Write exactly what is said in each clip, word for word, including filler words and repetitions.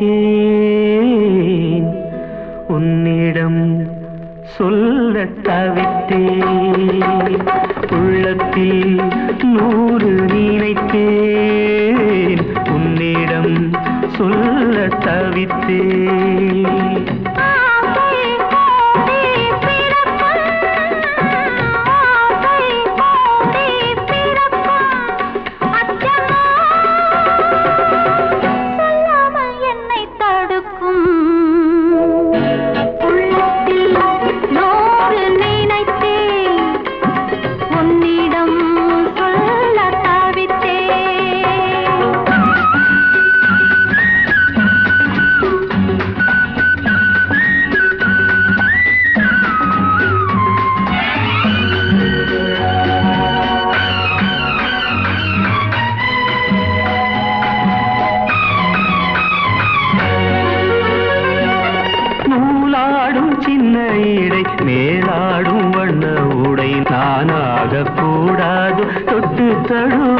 நினைத்தேன் உன்னிடம் சொல்ல தவித்தேன் உள்ளத்தில் நூறு நினைத்தேன் உன்னிடம் சொல்ல தவித்தேன் மேலாடும் வண்ண உடை நானாக கூடாது தொட்டு தழுவ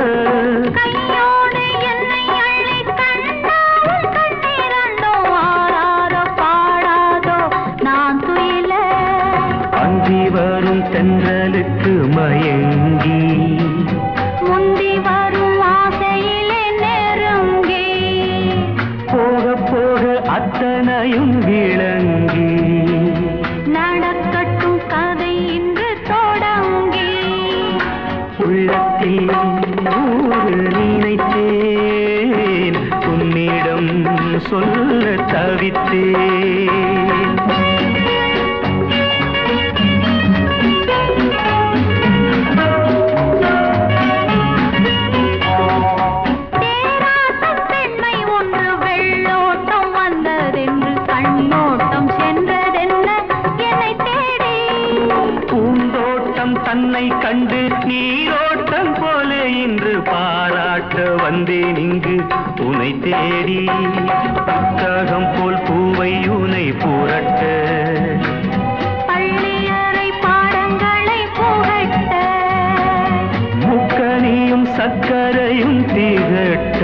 அஞ்சி வரும் தென்றலுக்கு மயங்கி முந்தி வரும் ஆசையிலே நெருங்கி போக போக அத்தனையும் விளங்கி உள்ளத்தில் நூறு நினைத்தேன் உன்னிடம் சொல்ல தவித்தேன் பெண்மை ஒன்று வெள்ளோட்டம் வந்ததென்று கண்ணோட்டம் சென்றதென்ன என்னை தேடி பூந்தோட்டம் தன்னை கண்டு நீரோட்டம் போல இன்று பாராட்ட வந்தேன் இங்கு உனை தேடி புத்தகம் போல் பூவை உனை புரட்ட பள்ளியறை பாடங்களை புகட்ட முக்கனியும் சக்கரையும் திகட்ட